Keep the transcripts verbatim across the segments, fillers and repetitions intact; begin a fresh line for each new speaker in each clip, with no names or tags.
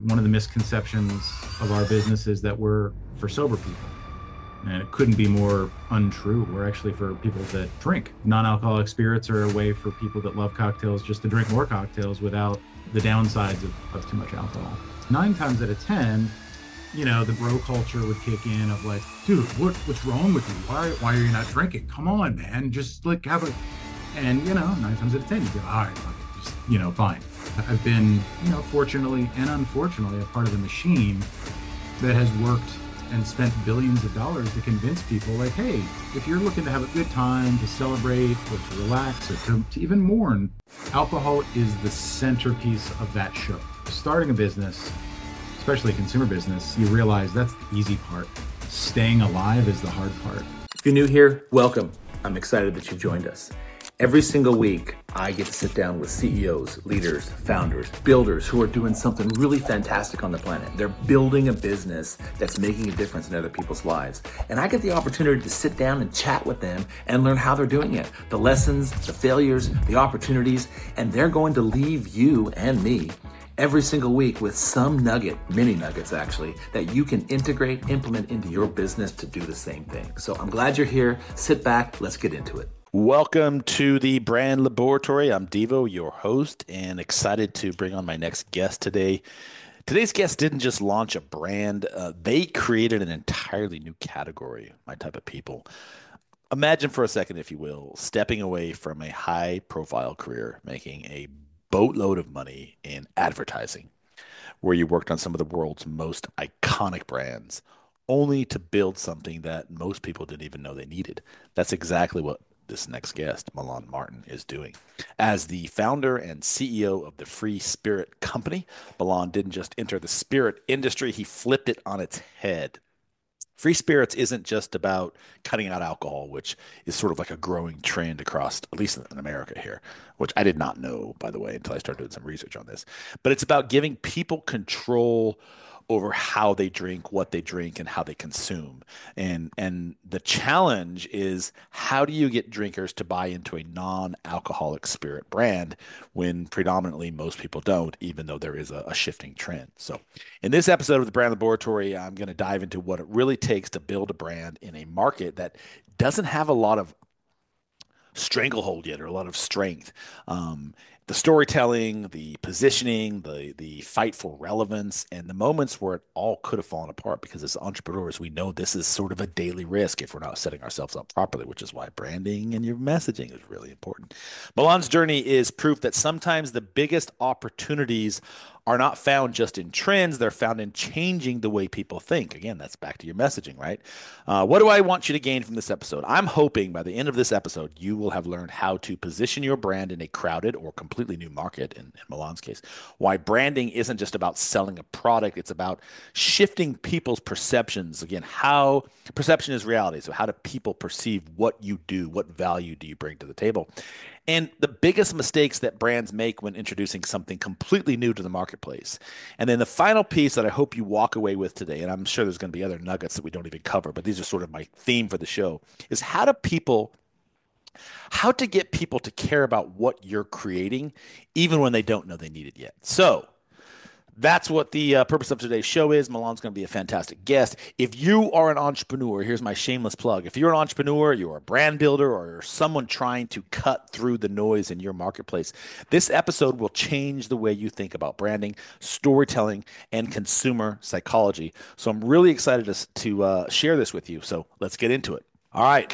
One of the misconceptions of our business is that we're for sober people. And it couldn't be more untrue. We're actually for people that drink. Non-alcoholic spirits are a way for people that love cocktails just to drink more cocktails without the downsides of, of too much alcohol. Nine times out of ten, you know, the bro culture would kick in of like, dude, what what's wrong with you? Why why are you not drinking? Come on, man. Just like have a and you know, nine times out of ten, you go, all right, fuck it, just, you know, fine. I've been, you know, fortunately and unfortunately a part of the machine that has worked and spent billions of dollars to convince people like, hey, if you're looking to have a good time, to celebrate or to relax or to, to even mourn, alcohol is the centerpiece of that show. Starting a business, especially a consumer business, you realize that's the easy part. Staying alive is the hard part.
If you're new here, welcome. I'm excited that you joined us. Every single week, I get to sit down with C E Os, leaders, founders, builders who are doing something really fantastic on the planet. They're building a business that's making a difference in other people's lives. And I get the opportunity to sit down and chat with them and learn how they're doing it, the lessons, the failures, the opportunities, and they're going to leave you and me every single week with some nugget, mini nuggets actually, that you can integrate, implement into your business to do the same thing. So I'm glad you're here. Sit back, let's get into it. Welcome to the Brand Laboratory. I'm Devo, your host, and excited to bring on my next guest today. Today's guest didn't just launch a brand, uh, they created an entirely new category, my type of people. Imagine for a second, if you will, stepping away from a high-profile career, making a boatload of money in advertising, where you worked on some of the world's most iconic brands, only to build something that most people didn't even know they needed. That's exactly what this next guest, Milan Martin, is doing. As the founder and C E O of the Free Spirit Company, Milan didn't just enter the spirit industry, he flipped it on its head. Free spirits isn't just about cutting out alcohol, which is sort of like a growing trend across, at least in America here, which I did not know, by the way, until I started doing some research on this. But it's about giving people control over how they drink, what they drink, and how they consume. And and the challenge is, how do you get drinkers to buy into a non-alcoholic spirit brand when predominantly most people don't, even though there is a, a shifting trend? So in this episode of the Brand Laboratory, I'm going to dive into what it really takes to build a brand in a market that doesn't have a lot of stranglehold yet, or a lot of strength. Um, the storytelling, the positioning, the the fight for relevance, and the moments where it all could have fallen apart, because as entrepreneurs, we know this is sort of a daily risk if we're not setting ourselves up properly, which is why branding and your messaging is really important. Milan's journey is proof that sometimes the biggest opportunities are not found just in trends, they're found in changing the way people think. Again, that's back to your messaging, right? Uh, what do I want you to gain from this episode? I'm hoping by the end of this episode, you will have learned how to position your brand in a crowded or completely new market, in, in Milan's case. Why branding isn't just about selling a product, it's about shifting people's perceptions. Again, how perception is reality. So how do people perceive what you do? What value do you bring to the table? And the biggest mistakes that brands make when introducing something completely new to the marketplace. And then the final piece that I hope you walk away with today, and I'm sure there's going to be other nuggets that we don't even cover, but these are sort of my theme for the show, is how do people, how to get people to care about what you're creating, even when they don't know they need it yet. So that's what the uh, purpose of today's show is. Milan's going to be a fantastic guest. If you are an entrepreneur, here's my shameless plug. If you're an entrepreneur, you're a brand builder, or you're someone trying to cut through the noise in your marketplace, this episode will change the way you think about branding, storytelling, and consumer psychology. So I'm really excited to, to uh, share this with you. So let's get into it. All right.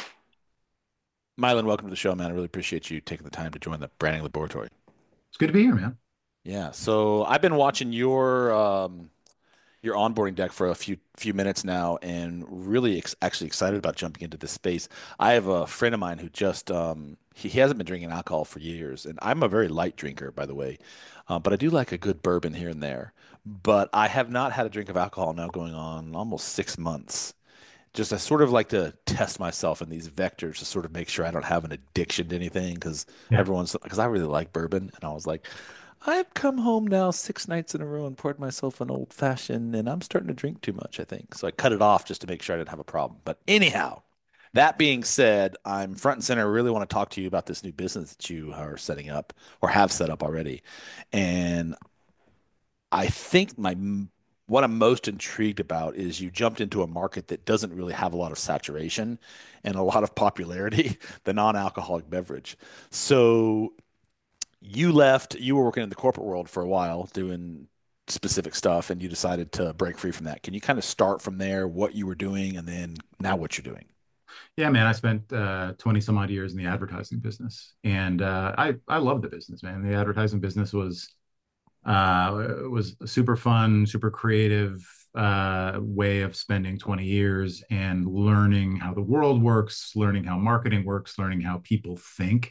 Milan, welcome to the show, man. I really appreciate you taking the time to join the Branding Laboratory.
It's good to be here, man.
Yeah. So I've been watching your um, your onboarding deck for a few few minutes now, and really ex actually excited about jumping into this space. I have a friend of mine who just um, he, he hasn't been drinking alcohol for years, and I'm a very light drinker, by the way, uh, but I do like a good bourbon here and there. But I have not had a drink of alcohol now going on almost six months. Just I sort of like to test myself in these vectors to sort of make sure I don't have an addiction to anything, because
Yeah.
everyone's because I really like bourbon, and I was like, I've come home now six nights in a row and poured myself an old fashioned, and I'm starting to drink too much, I think. So I cut it off just to make sure I didn't have a problem. But anyhow, that being said, I'm front and center. I really want to talk to you about this new business that you are setting up or have set up already. And
I think my what I'm most intrigued about is you jumped into a market that doesn't really have a lot of saturation and a lot of popularity, the non-alcoholic beverage. So you left, you were working in the corporate world for a while doing specific stuff, and you decided to break free from that. Can you kind of start from there, what you were doing, and then now what you're doing?
Yeah, man, I spent uh, twenty some odd years in the advertising business, and uh, I I love the business, man. The advertising business was uh, was a super fun, super creative uh, way of spending twenty years and learning how the world works, learning how marketing works, learning how people think.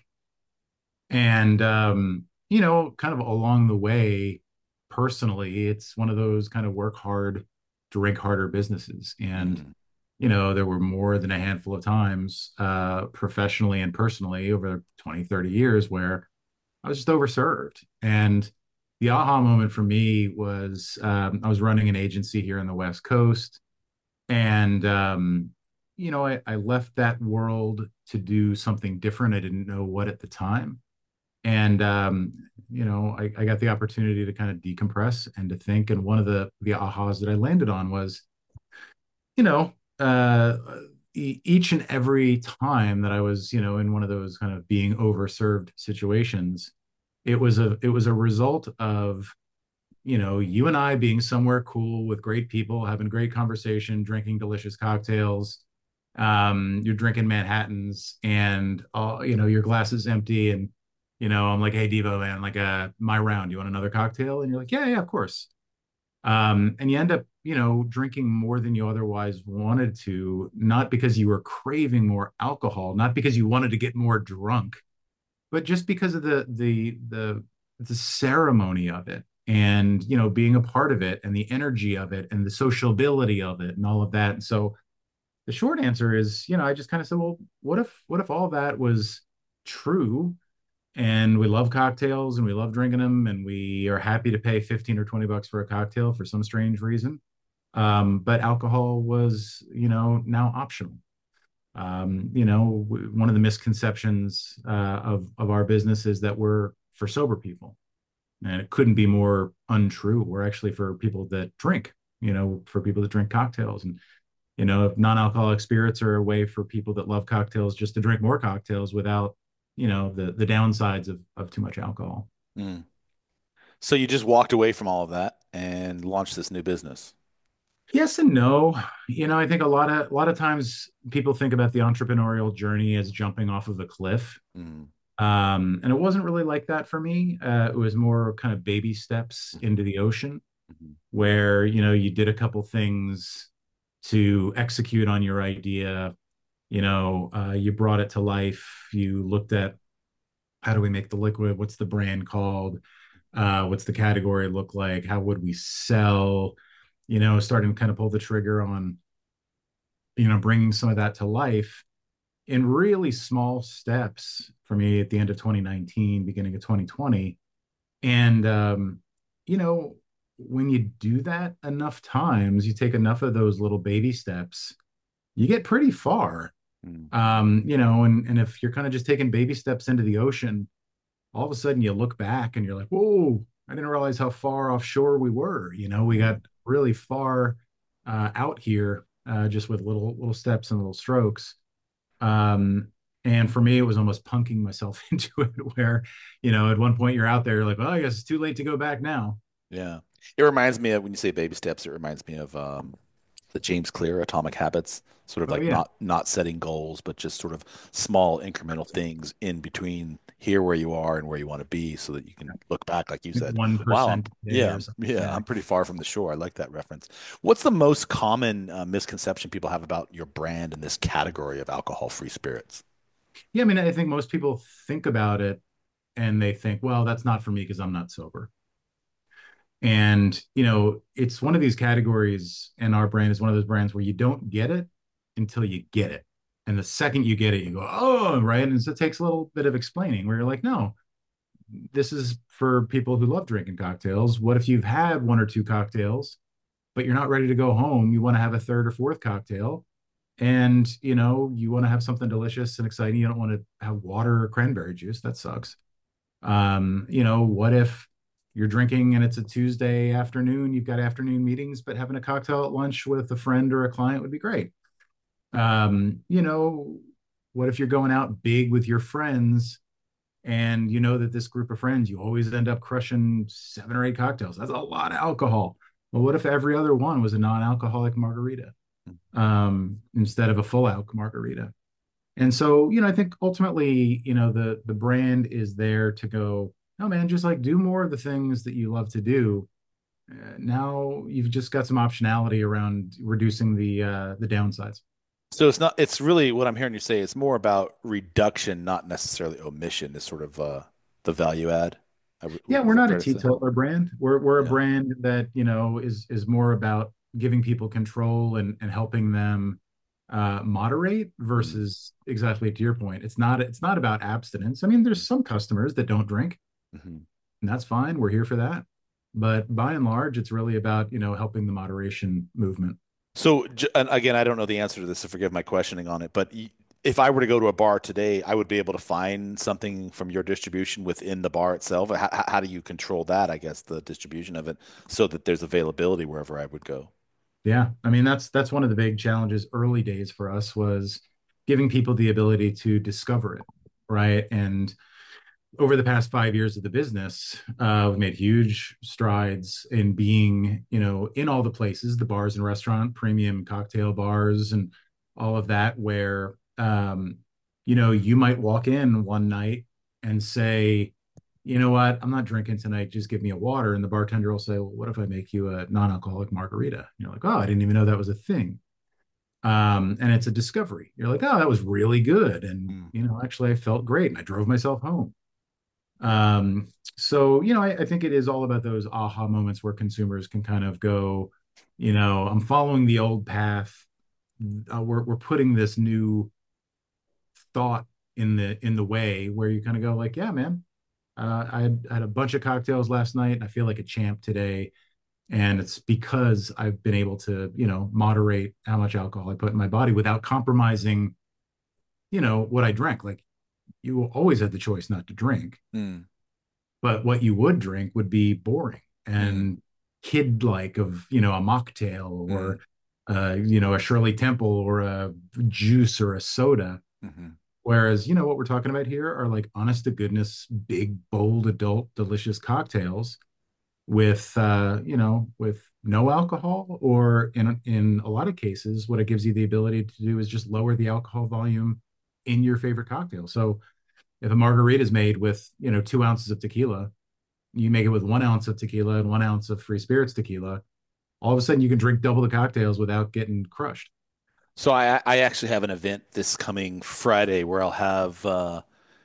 And um, you know, kind of along the way, personally, it's one of those kind of work hard, drink harder businesses. And
Mm,
you know, there were more than a handful of times, uh, professionally and personally over twenty, thirty years where I was just overserved. And the aha moment for me was um, I was running an agency here on the West Coast. And, um, you know, I, I left that world to do something different. I didn't know what at the time. And, um, you know, I, I got the opportunity to kind of decompress and to think. And one of the, the ahas that I landed on was, you know, uh, e- each and every time that I was, you know, in one of those kind of being overserved situations, it was a it was a result of, you know, you and I being somewhere cool with great people, having great conversation, drinking delicious cocktails. Um, you're drinking Manhattans, and all, you know, your glass is empty, and you know, I'm like, hey, Devo, man, like, uh, my round. You want another cocktail? And you're like, yeah, yeah, of course. Um, and you end up, you know, drinking more than you otherwise wanted to, not because you were craving more alcohol, not because you wanted to get more drunk, but just because of the the the the ceremony of it, and you know, being a part of it, and the energy of it, and the sociability of it, and all of that. And so the short answer is, you know, I just kind of said, well, what if what if all that was true, and we love cocktails and we love drinking them, and we are happy to pay fifteen or twenty bucks for a cocktail for some strange reason, um, but alcohol was, you know, now optional. Um, you know, one of the misconceptions uh, of of our business is that we're for sober people, and it couldn't be more untrue. We're actually for people that drink, you know, for people that drink cocktails. And you know, non-alcoholic spirits are a way for people that love cocktails just to drink more cocktails without, you know, the the downsides of of too much alcohol.
mm. So you just walked away from all of that and launched this new business.
Yes and no. You know, I think a lot of a lot of times people think about the entrepreneurial journey as jumping off of a cliff.
Mm,
Um, and it wasn't really like that for me. Uh, it was more kind of baby steps into the ocean
mhm,
where, you know, you did a couple things to execute on your idea. You know, uh, you brought it to life. You looked at how do we make the liquid? What's the brand called? Uh, what's the category look like? How would we sell? You know, starting to kind of pull the trigger on, you know, bringing some of that to life in really small steps for me at the end of twenty nineteen, beginning of twenty twenty. And, um, you know, when you do that enough times, you take enough of those little baby steps, you get pretty far.
mm,
Um, you know, and, and if you're kind of just taking baby steps into the ocean, all of a sudden you look back and you're like, whoa, I didn't realize how far offshore we were. You know, we got
mm.
really far uh, out here uh, just with little little steps and little strokes. Um, and for me, it was almost punking myself into it, where, you know, at one point you're out there, you're like, well, I guess it's too late to go back now.
Yeah. It reminds me of when you say baby steps, it reminds me of um, the James Clear Atomic Habits, sort of
Oh
like
yeah,
not not setting goals, but just sort of small incremental things in between here where you are and where you want to be so that you can look back, like you
like
said,
one
wow, I'm
percent a day
yeah,
or something.
yeah,
Yeah,
I'm pretty far from the shore. I like that reference. What's the most common uh, misconception people have about your brand in this category of alcohol-free spirits?
yeah. I mean, I think most people think about it and they think, well, that's not for me because I'm not sober. And you know, it's one of these categories, and our brand is one of those brands where you don't get it until you get it. And the second you get it, you go, oh, right. And so it takes a little bit of explaining where you're like, no, this is for people who love drinking cocktails. What if you've had one or two cocktails, but you're not ready to go home? You want to have a third or fourth cocktail, and you know, you want to have something delicious and exciting. You don't want to have water or cranberry juice. That sucks. Um, you know, what if you're drinking and it's a Tuesday afternoon, you've got afternoon meetings, but having a cocktail at lunch with a friend or a client would be great. Um, you know, what if you're going out big with your friends and you know that this group of friends, you always end up crushing seven or eight cocktails? That's a lot of alcohol. Well, what if every other one was a non-alcoholic margarita um, instead of a full alc margarita? And so, you know, I think ultimately, you know, the the brand is there to go, no, man, just like do more of the things that you love to do. Uh, now you've just got some optionality around reducing the uh, the downsides.
So it's not, it's really what I'm hearing you say. It's more about reduction, not necessarily omission, is sort of uh, the value add. I w
Yeah,
is
we're
that
not a
fair to say?
teetotaler brand. We're we're a
Yeah.
brand that, you know, is is more about giving people control and and helping them uh moderate
Mm,
versus exactly to your point. It's not it's not about abstinence. I mean, there's some customers that don't drink,
mhm.
and that's fine. We're here for that. But by and large, it's really about, you know, helping the moderation movement.
So, j- and again, I don't know the answer to this, so forgive my questioning on it. But y- if I were to go to a bar today, I would be able to find something from your distribution within the bar itself. How, how do you control that, I guess, the distribution of it, so that there's availability wherever I would go?
Yeah, I mean that's that's one of the big challenges early days for us was giving people the ability to discover it, right? And over the past five years of the business, uh, we've made huge strides in being, you know, in all the places, the bars and restaurant, premium cocktail bars, and all of that, where, um, you know, you might walk in one night and say, you know what, I'm not drinking tonight. Just give me a water. And the bartender will say, well, what if I make you a non-alcoholic margarita? And you're like, oh, I didn't even know that was a thing. Um, and it's a discovery. You're like, oh, that was really good. And,
Mm.
you know, actually, I felt great and I drove myself home. Um, so, you know, I, I think it is all about those aha moments where consumers can kind of go, you know, I'm following the old path. Uh, we're we're putting this new thought in the in the way where you kind of go like, yeah, man, uh, I had, I had a bunch of cocktails last night and I feel like a champ today. And it's because I've been able to, you know, moderate how much alcohol I put in my body without compromising, you know, what I drank. Like you always had the choice not to drink,
Mm.
but what you would drink would be boring
Mm.
and kid like of, you know, a mocktail
Mm.
or uh, you know, a Shirley Temple or a juice or a soda.
Mhm.
Whereas, you know, what we're talking about here are like honest to goodness, big, bold, adult, delicious cocktails with uh, you know, with no alcohol, or in in a lot of cases, what it gives you the ability to do is just lower the alcohol volume in your favorite cocktail. So if a margarita is made with, you know, two ounces of tequila, you make it with one ounce of tequila and one ounce of free spirits tequila, all of a sudden you can drink double the cocktails without getting crushed.
So I I actually have an event this coming Friday where I'll have uh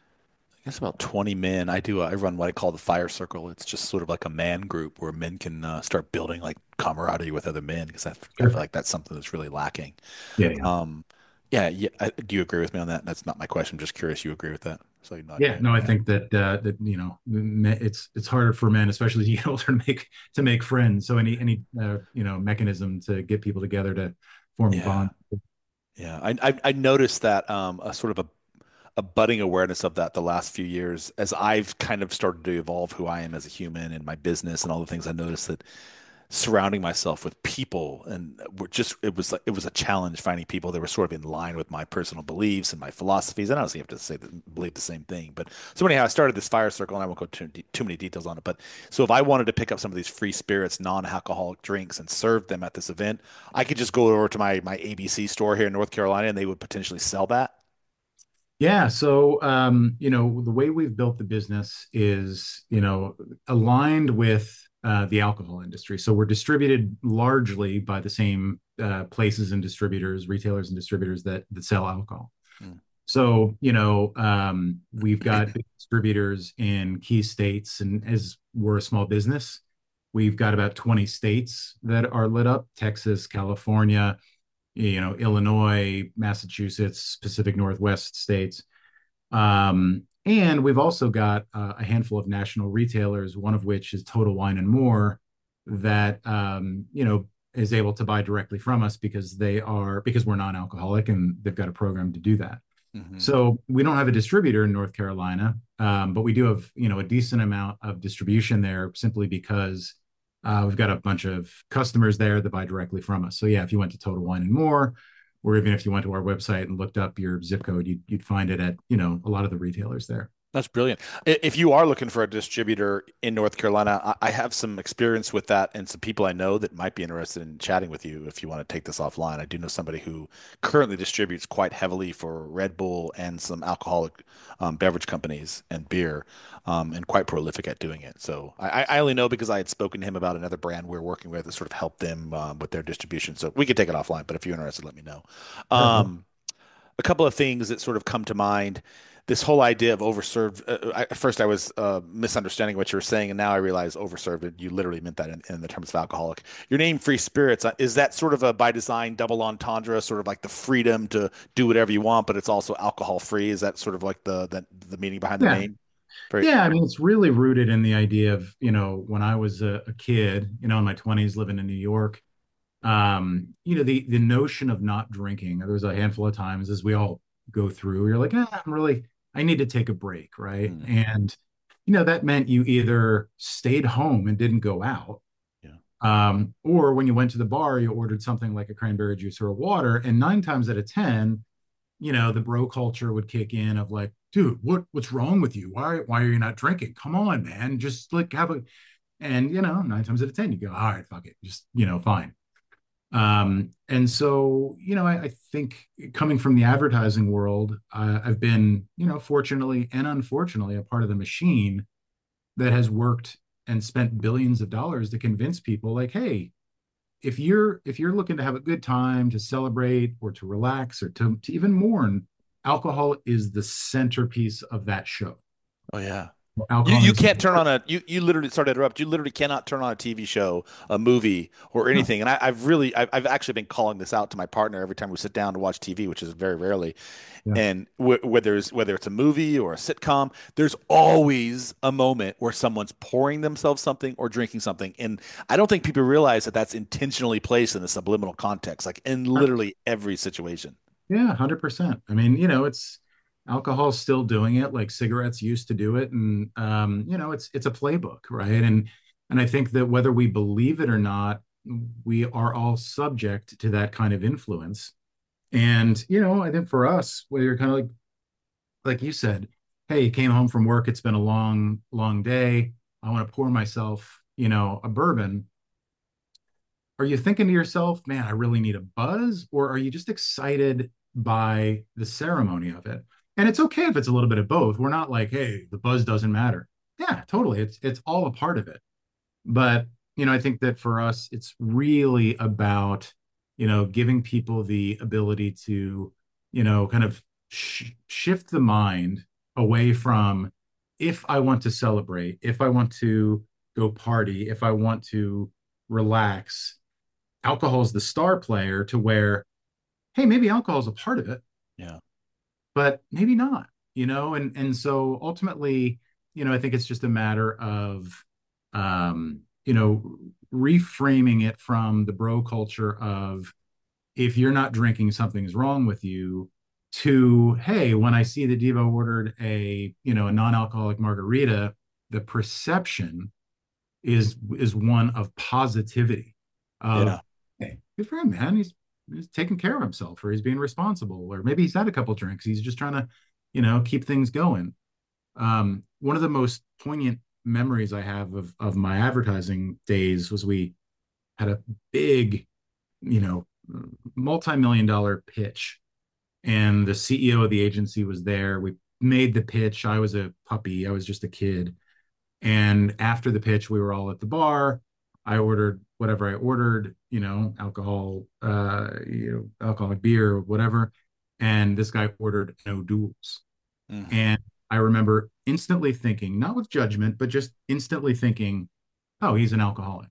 I guess about twenty men. I do I run what I call the fire circle. It's just sort of like a man group where men can uh, start building like camaraderie with other men, because I, I feel
Sure.
like that's something that's really lacking.
Yeah, yeah.
Um yeah, yeah, I, do you agree with me on that? That's not my question. I'm just curious you agree with that. So you nod your
Yeah,
head.
no, I
Yeah.
think that uh, that you know, it's it's harder for men, especially as you get older, to make to make friends. So any any uh, you know, mechanism to get people together to form a
Yeah.
bond.
Yeah. I I, I noticed that um a sort of a a budding awareness of that the last few years as I've kind of started to evolve who I am as a human and my business and all the things. I noticed that surrounding myself with people and we're just it was like it was a challenge finding people that were sort of in line with my personal beliefs and my philosophies. And I don't have to say that believe the same thing, but so anyhow, I started this fire circle, and I won't go too, too many details on it. But so if I wanted to pick up some of these free spirits, non-alcoholic drinks, and serve them at this event, I could just go over to my my A B C store here in North Carolina, and they would potentially sell that.
Yeah, so um, you know, the way we've built the business is, you know, aligned with uh, the alcohol industry. So we're distributed largely by the same uh, places and distributors, retailers and distributors that that sell alcohol.
Mm.
So, you know, um, we've got big distributors in key states, and as we're a small business, we've got about twenty states that are lit up: Texas, California, you know, Illinois, Massachusetts, Pacific Northwest states. Um, and we've also got uh, a handful of national retailers, one of which is Total Wine and More, that um, you know, is able to buy directly from us because they are because we're non-alcoholic and they've got a program to do that.
Hmm.
So we don't have a distributor in North Carolina, um, but we do have, you know, a decent amount of distribution there simply because uh, we've got a bunch of customers there that buy directly from us. So yeah, if you went to Total Wine and More, or even if you went to our website and looked up your zip code, you'd, you'd find it at, you know, a lot of the retailers there.
That's brilliant. If you are looking for a distributor in North Carolina, I have some experience with that and some people I know that might be interested in chatting with you if you want to take this offline. I do know somebody who currently distributes quite heavily for Red Bull and some alcoholic um, beverage companies and beer, um, and quite prolific at doing it. So I, I only know because I had spoken to him about another brand we are working with to sort of help them um, with their distribution. So we could take it offline, but if you're interested, let me know.
Sure.
Um, a couple of things that sort of come to mind. This whole idea of overserved. Uh, I, at first, I was uh, misunderstanding what you were saying, and now I realize overserved. You literally meant that in, in the terms of alcoholic. Your name, Free Spirits, uh, is that sort of a by design double entendre, sort of like the freedom to do whatever you want, but it's also alcohol free? Is that sort of like the the, the meaning behind the
Yeah.
name? Very.
Yeah. I mean, it's really rooted in the idea of, you know, when I was a, a kid, you know, in my twenties living in New York, um, you know, the the notion of not drinking. There was a handful of times as we all go through, you're like, ah, I'm really, I need to take a break, right?
Mm,
And you know, that meant you either stayed home and didn't go out,
yeah.
um, or when you went to the bar, you ordered something like a cranberry juice or a water. And nine times out of ten, you know, the bro culture would kick in of like, dude, what what's wrong with you? Why why are you not drinking? Come on, man, just like have a. And you know, nine times out of ten, you go, all right, fuck it, just you know, fine. Um, and so, you know, I, I think coming from the advertising world, uh, I've been, you know, fortunately and unfortunately a part of the machine that has worked and spent billions of dollars to convince people like, hey, if you're if you're looking to have a good time, to celebrate or to relax or to, to even mourn, alcohol is the centerpiece of that show.
Oh yeah. You
Alcohol
you
makes
can't turn on a you you literally sorry to interrupt. You literally cannot turn on a T V show, a movie, or
no,
anything. And I, I've really I've, I've actually been calling this out to my partner every time we sit down to watch T V, which is very rarely.
yeah,
And wh whether it's whether it's a movie or a sitcom, there's always a moment where someone's pouring themselves something or drinking something. And I don't think people realize that that's intentionally placed in a subliminal context, like in literally every situation.
yeah, one hundred percent. I mean, you know, it's alcohol's still doing it like cigarettes used to do it. And um, you know, it's it's a playbook, right? And and I think that whether we believe it or not, we are all subject to that kind of influence. And, you know, I think for us, where you're kind of like like you said, hey, you came home from work, it's been a long, long day. I want to pour myself, you know, a bourbon. Are you thinking to yourself, man, I really need a buzz? Or are you just excited by the ceremony of it? And it's okay if it's a little bit of both. We're not like, hey, the buzz doesn't matter. Yeah, totally. It's it's all a part of it. But, you know, I think that for us, it's really about, you know, giving people the ability to, you know, kind of sh- shift the mind away from if I want to celebrate, if I want to go party, if I want to relax, alcohol is the star player to where, hey, maybe alcohol is a part of it,
Yeah.
but maybe not, you know, and and so ultimately, you know, I think it's just a matter of um, you know, reframing it from the bro culture of if you're not drinking, something's wrong with you to, hey, when I see that Devo ordered a, you know, a non-alcoholic margarita, the perception is is one of positivity of
Yeah.
hey, good for him, man. He's he's taking care of himself, or he's being responsible, or maybe he's had a couple drinks. He's just trying to, you know, keep things going. Um, one of the most poignant memories I have of of my advertising days was we had a big, you know, multi-million dollar pitch, and the C E O of the agency was there. We made the pitch. I was a puppy. I was just a kid. And after the pitch, we were all at the bar. I ordered whatever I ordered, you know, alcohol, uh, you know, alcoholic beer, whatever. And this guy ordered no duels.
Hmm.
And I remember instantly thinking, not with judgment, but just instantly thinking, oh, he's an alcoholic.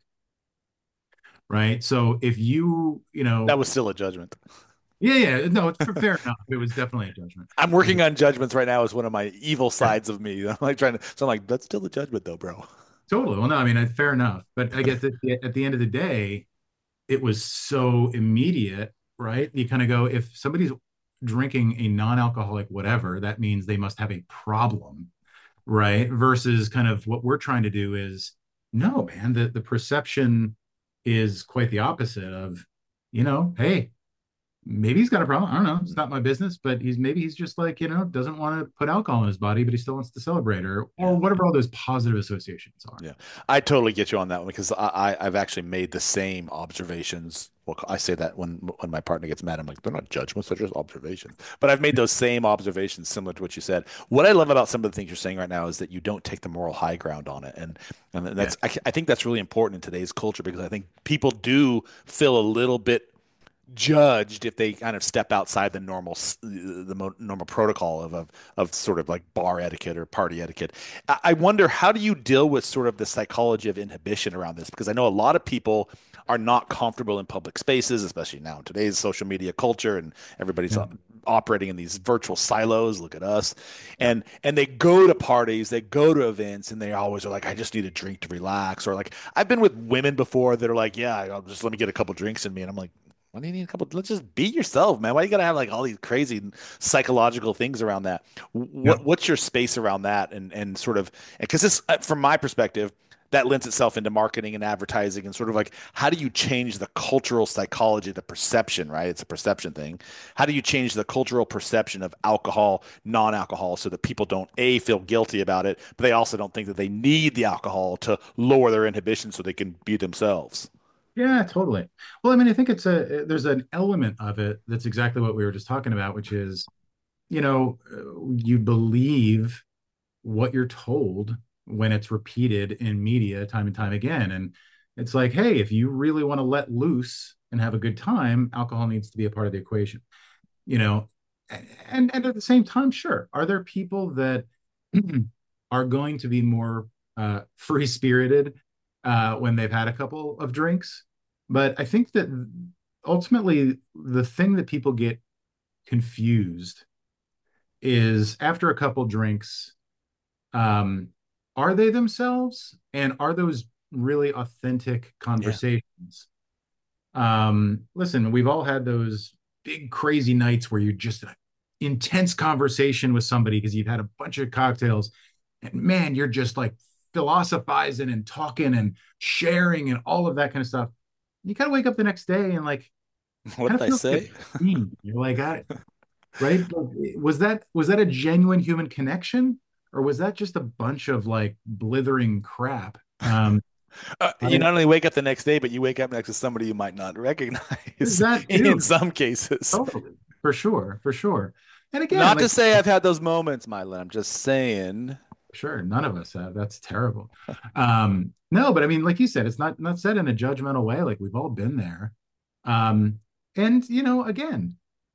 Right. So if you, you
That
know,
was still a judgment.
yeah, yeah, no, it's fair enough. It was definitely a judgment.
I'm
It was a,
working on judgments right now as one of my evil
yeah,
sides of me. I'm like trying to, so I'm like, that's still a judgment though, bro.
totally. Well, no, I mean, I- fair enough. But I guess at the, at the end of the day, it was so immediate, right? You kind of go, if somebody's drinking a non-alcoholic whatever, that means they must have a problem, right? Versus kind of what we're trying to do is, no, man, the, the perception is quite the opposite of, you know, hey, maybe he's got a problem. I don't know. It's not my business, but he's maybe he's just like, you know, doesn't want to put alcohol in his body, but he still wants to celebrate, or or
Yeah.
whatever all those positive associations are.
Yeah, I totally get you on that one because I, I I've actually made the same observations. Well, I say that when when my partner gets mad, I'm like, they're not judgments, they're just observations. But I've made those same observations similar to what you said. What I love about some of the things you're saying right now is that you don't take the moral high ground on it, and and that's
Yeah.
I, I think that's really important in today's culture because I think people do feel a little bit judged if they kind of step outside the normal the mo- normal protocol of, of of sort of like bar etiquette or party etiquette. I I wonder, how do you deal with sort of the psychology of inhibition around this? Because I know a lot of people are not comfortable in public spaces, especially now in today's social media culture, and everybody's
Yeah.
o- operating in these virtual silos. Look at us,
Yeah.
and and they go to parties, they go to events, and they always are like, I just need a drink to relax. Or like I've been with women before that are like, yeah, I'll just let me get a couple drinks in me, and I'm like, why do you need a couple? Let's just be yourself, man. Why you gotta have like all these crazy psychological things around that?
Yeah.
What what's your space around that? And and sort of because this, uh, from my perspective, that lends itself into marketing and advertising and sort of like how do you change the cultural psychology, the perception, right? It's a perception thing. How do you change the cultural perception of alcohol, non-alcohol, so that people don't a feel guilty about it, but they also don't think that they need the alcohol to lower their inhibition so they can be themselves.
Yeah, totally. Well, I mean, I think it's a there's an element of it that's exactly what we were just talking about, which is, you know, uh, you believe what you're told when it's repeated in media time and time again. And it's like, hey, if you really want to let loose and have a good time, alcohol needs to be a part of the equation, you know. And and at the same time, sure, are there people that are going to be more uh, free spirited uh, when they've had a couple of drinks? But I think that ultimately the thing that people get confused is after a couple drinks, um, are they themselves? And are those really authentic
Yeah.
conversations? Um, listen, we've all had those big crazy nights where you're just in an intense conversation with somebody because you've had a bunch of cocktails, and man, you're just like philosophizing and talking and sharing and all of that kind of stuff. You kind of wake up the next day and like
What
kind
did
of
I
feel like a
say?
dream. You're like, I, right? Was that was that a genuine human connection, or was that just a bunch of like blithering crap? Um,
Uh,
I,
you not only wake up the next day, but you wake up next to somebody you might not recognize
that
in
too,
some cases.
totally, for sure, for sure. And again,
Not to
like,
say I've had those moments, Mylon. I'm just saying.
sure, none of us have. That's terrible. Um, no, but I mean, like you said, it's not not said in a judgmental way. Like we've all been there. Um, and you know, again,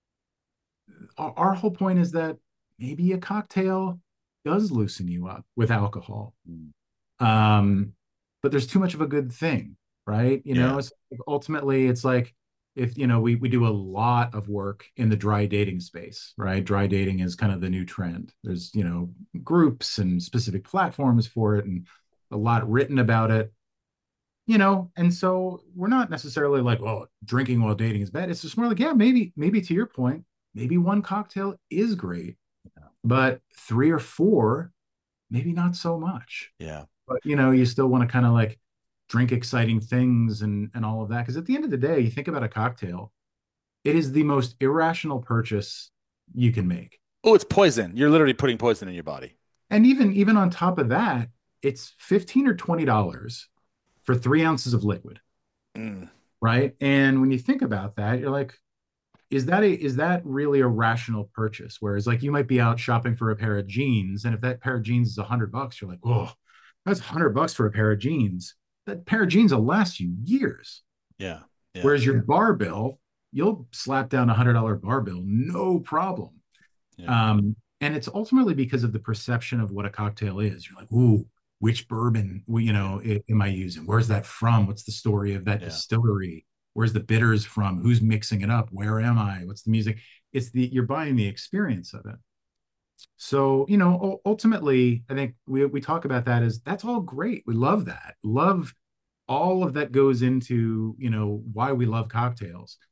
our, our whole point is that maybe a cocktail does loosen you up with alcohol.
Mm.
Um, but there's too much of a good thing, right? You know,
Yeah.
it's ultimately it's like if you know we we do a lot of work in the dry dating space, right? Dry dating is kind of the new trend. There's, you know, groups and specific platforms for it and a lot written about it, you know, and so we're not necessarily like, oh, drinking while dating is bad. It's just more like, yeah, maybe, maybe to your point, maybe one cocktail is great, but three or four, maybe not so much.
Yeah.
But you know, you still want to kind of like drink exciting things and and all of that. Because at the end of the day, you think about a cocktail, it is the most irrational purchase you can make.
Oh, it's poison. You're literally putting poison in your body.
And even even on top of that, it's fifteen or twenty dollars for three ounces of liquid,
Mm.
right? And when you think about that, you're like, is that a is that really a rational purchase? Whereas like you might be out shopping for a pair of jeans, and if that pair of jeans is a hundred bucks, you're like, oh, that's a hundred bucks for a pair of jeans. That pair of jeans will last you years.
Yeah. Yeah.
Whereas your bar bill, you'll slap down a hundred dollar bar bill, no problem.
Yeah.
Um, and it's ultimately because of the perception of what a cocktail is. You're like, ooh, which bourbon, you
Yeah.
know, am I using? Where's that from? What's the story of that
Yeah.
distillery? Where's the bitters from? Who's mixing it up? Where am I? What's the music? It's the you're buying the experience of it. So, you know, ultimately, I think we we talk about that as that's all great. We love that. Love all of that goes into, you know, why we love cocktails.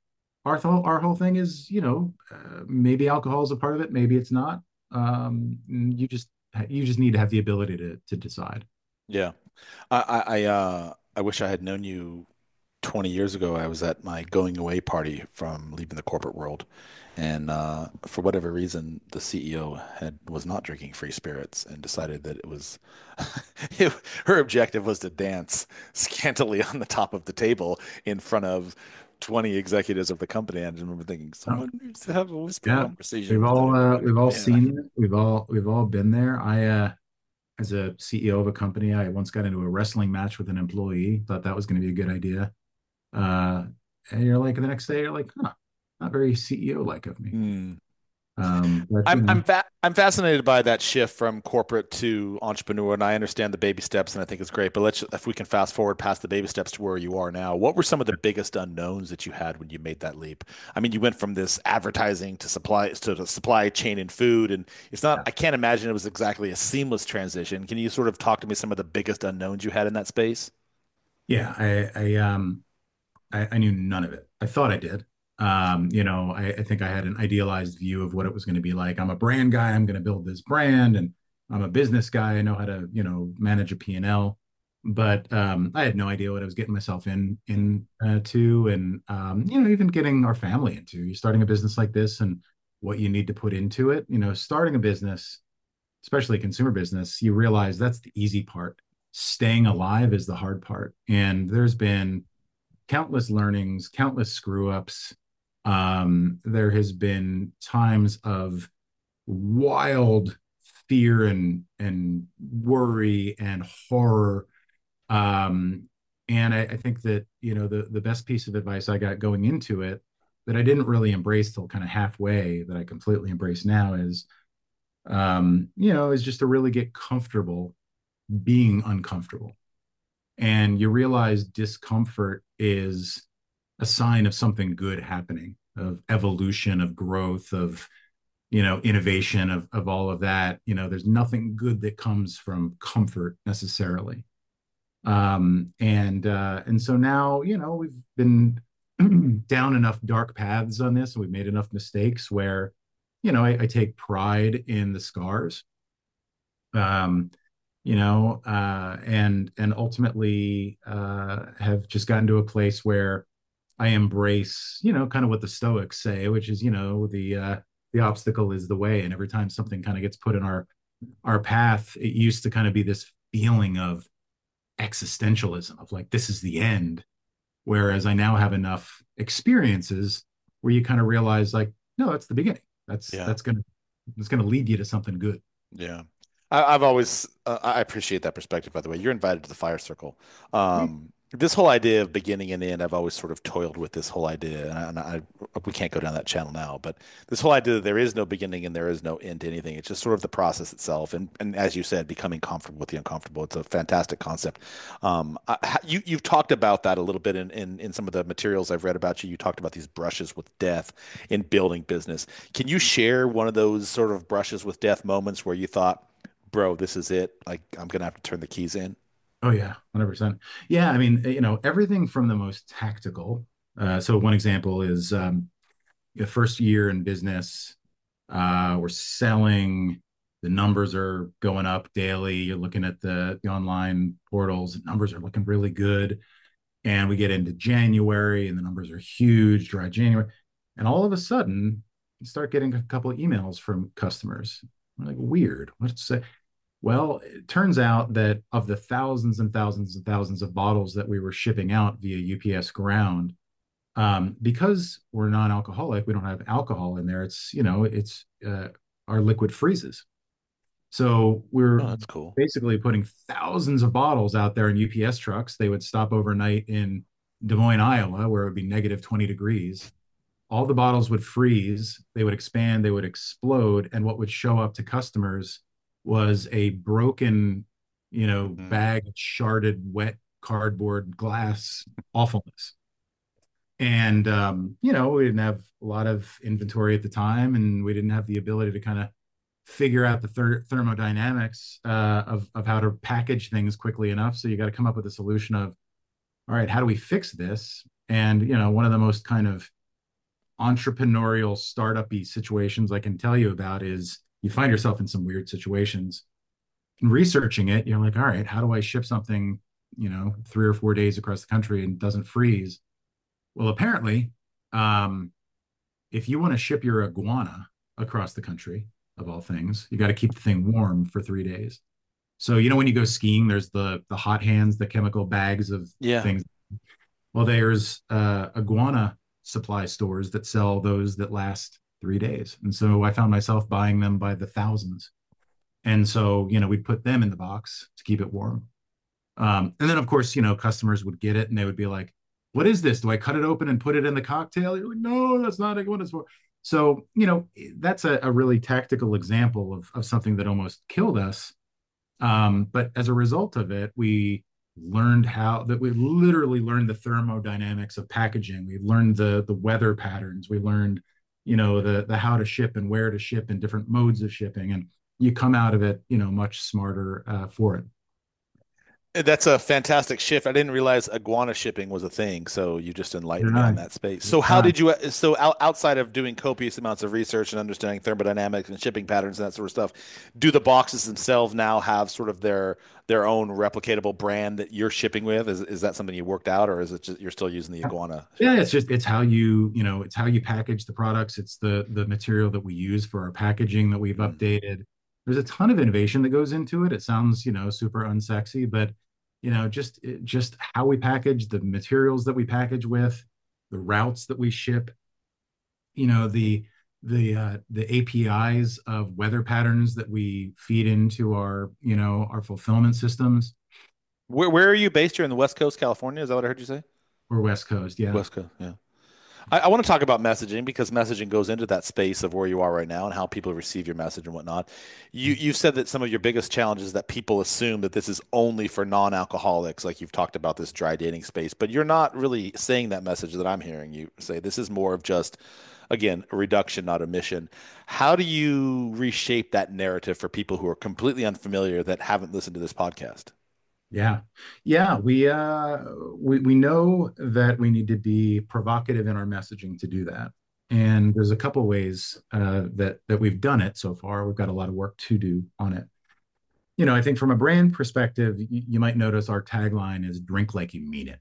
our th- our whole thing is, you know, uh, maybe alcohol is a part of it, maybe it's not. Um, you just you just need to have the ability to to decide.
Yeah. I, I, I, uh, I wish I had known you twenty years ago. I was at my going away party from leaving the corporate world. And uh, for whatever reason, the C E O had was not drinking free spirits and decided that it was it, her objective was to dance scantily on the top of the table in front of twenty executives of the company. I just remember thinking,
Oh,
someone needs to have a whisper
yeah,
conversation
we've
with
all uh,
everybody.
we've all
Yeah.
seen it. We've all we've all been there. I uh, as a C E O of a company, I once got into a wrestling match with an employee. Thought that was going to be a good idea. Uh, and you're like, the next day, you're like, huh, not very C E O like of me.
Hmm.
Um, but you
I'm
know,
I'm fa I'm fascinated by that shift from corporate to entrepreneur, and I understand the baby steps, and I think it's great. But let's, if we can fast forward past the baby steps to where you are now, what were some of the biggest unknowns that you had when you made that leap? I mean, you went from this advertising to supply to the supply chain and food, and it's not.
yeah,
I can't imagine it was exactly a seamless transition. Can you sort of talk to me some of the biggest unknowns you had in that space?
yeah, I, I um, I, I knew none of it. I thought I did. Um, you know, I, I think I had an idealized view of what it was going to be like. I'm a brand guy. I'm going to build this brand, and I'm a business guy. I know how to, you know, manage a P and L. But um, I had no idea what I was getting myself in in uh, to, and um, you know, even getting our family into. You're starting a business like this, and what you need to put into it. You know, starting a business, especially a consumer business, you realize that's the easy part. Staying alive is the hard part. And there's been countless learnings, countless screw ups. Um, there has been times of wild fear and and worry and horror. Um, and I, I think that you know the the best piece of advice I got going into it that I didn't really embrace till kind of halfway, that I completely embrace now is um, you know is just to really get comfortable being uncomfortable, and you realize discomfort is a sign of something good happening, of evolution, of growth, of you know innovation, of of all of that. You know there's nothing good that comes from comfort necessarily. Um and uh and so now, you know we've been down enough dark paths on this, and we've made enough mistakes where you know I, I take pride in the scars. um you know, uh, and and ultimately uh, have just gotten to a place where I embrace, you know, kind of what the Stoics say, which is, you know, the uh, the obstacle is the way, and every time something kind of gets put in our our path, it used to kind of be this feeling of existentialism, of like this is the end, whereas I now have enough experiences where you kind of realize like, no, that's the beginning. That's
Yeah.
that's gonna that's gonna lead you to something good.
Yeah. I, I've always, uh, I appreciate that perspective, by the way. You're invited to the fire circle. Um, this whole idea of beginning and end, I've always sort of toiled with this whole idea, and I, and I, we can't go down that channel now, but this whole idea that there is no beginning and there is no end to anything. It's just sort of the process itself. And, and as you said, becoming comfortable with the uncomfortable. It's a fantastic concept. Um, I, you, you've talked about that a little bit in, in, in some of the materials I've read about you. You talked about these brushes with death in building business. Can you share one of those sort of brushes with death moments where you thought, bro, this is it. Like I'm gonna have to turn the keys in.
Oh yeah, one hundred percent. Yeah, I mean, you know, everything from the most tactical. Uh, so one example is um, the first year in business, uh, we're selling, the numbers are going up daily. You're looking at the, the online portals, the numbers are looking really good. And we get into January and the numbers are huge, dry January. And all of a sudden, you start getting a couple of emails from customers. We're like, weird. What's that? Well, it turns out that of the thousands and thousands and thousands of bottles that we were shipping out via U P S ground, um, because we're non-alcoholic, we don't have alcohol in there. It's, you know, it's uh, our liquid freezes. So
Oh,
we're
that's cool.
basically putting thousands of bottles out there in U P S trucks. They would stop overnight in Des Moines, Iowa, where it would be negative twenty degrees. All the bottles would freeze, they would expand, they would explode, and what would show up to customers was a broken, you know,
Mm,
bag of sharded wet cardboard glass awfulness. And um, you know, we didn't have a lot of inventory at the time, and we didn't have the ability to kind of figure out the ther- thermodynamics uh, of of how to package things quickly enough. So you got to come up with a solution of, all right, how do we fix this? And you know, one of the most kind of entrepreneurial startup-y situations I can tell you about is you find yourself in some weird situations. And researching it, you're like, all right, how do I ship something, you know, three or four days across the country and doesn't freeze? Well, apparently, um, if you want to ship your iguana across the country, of all things, you got to keep the thing warm for three days. So, you know, when you go skiing, there's the the hot hands, the chemical bags of
Yeah.
things. Well, there's uh, iguana supply stores that sell those that last three days. And so I found myself buying them by the thousands. And so, you know, we'd put them in the box to keep it warm. Um, and then, of course, you know, customers would get it and they would be like, what is this? Do I cut it open and put it in the cocktail? You're like, no, that's not what it's for. So, you know, that's a, a really tactical example of, of something that almost killed us. Um, but as a result of it, we learned how that we literally learned the thermodynamics of packaging. We learned the the weather patterns. We learned, you know, the the how to ship and where to ship and different modes of shipping. And you come out of it, you know, much smarter uh, for it.
That's a fantastic shift. I didn't realize iguana shipping was a thing, so you just enlightened me on
Right.
that space. So how
Right.
did you, so out, outside of doing copious amounts of research and understanding thermodynamics and shipping patterns and that sort of stuff, do the boxes themselves now have sort of their their own replicatable brand that you're shipping with? Is is that something you worked out, or is it just you're still using the iguana
Yeah,
shipping?
it's just it's how you, you know, it's how you package the products. It's the the material that we use for our packaging that we've
Mm.
updated. There's a ton of innovation that goes into it. It sounds, you know, super unsexy, but you know, just it- just how we package, the materials that we package with, the routes that we ship, you know, the the uh, the A P Is of weather patterns that we feed into our, you know, our fulfillment systems.
Where where are you based? You're in the West Coast, California. Is that what I heard you say?
Or West Coast, yeah.
West Coast, yeah. I, I want to talk about messaging because messaging goes into that space of where you are right now and how people receive your message and whatnot. You you've said that some of your biggest challenges that people assume that this is only for non-alcoholics, like you've talked about this dry dating space, but you're not really saying that message that I'm hearing you say. This is more of just, again, a reduction, not a mission. How do you reshape that narrative for people who are completely unfamiliar that haven't listened to this podcast?
Yeah. Yeah, we uh we we know that we need to be provocative in our messaging to do that. And there's a couple ways uh that that we've done it so far. We've got a lot of work to do on it. You know, I think from a brand perspective, you, you might notice our tagline is drink like you mean it.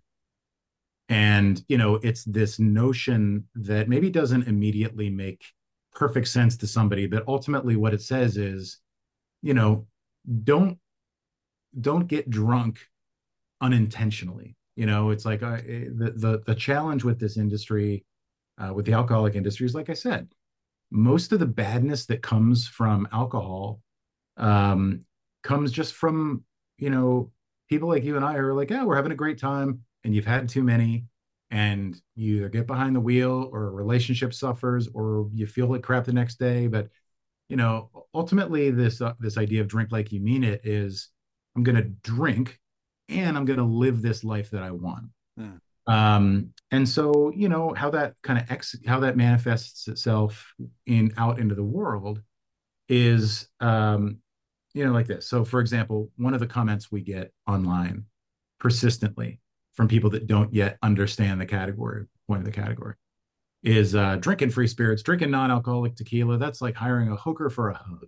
And, you know, it's this notion that maybe doesn't immediately make perfect sense to somebody, but ultimately what it says is, you know, don't don't get drunk unintentionally. You know, it's like uh, the the the challenge with this industry, uh, with the alcoholic industry, is like I said, most of the badness that comes from alcohol um, comes just from, you know, people like you and I are like, yeah, we're having a great time, and you've had too many, and you either get behind the wheel, or a relationship suffers, or you feel like crap the next day. But you know, ultimately, this uh, this idea of drink like you mean it is, I'm going to drink, and I'm going to live this life that I want.
Hmm.
Um, and so, you know, how that kind of ex how that manifests itself in out into the world is, um, you know, like this. So, for example, one of the comments we get online persistently from people that don't yet understand the category, point of the category, is uh, drinking free spirits, drinking non-alcoholic tequila. That's like hiring a hooker for a hug.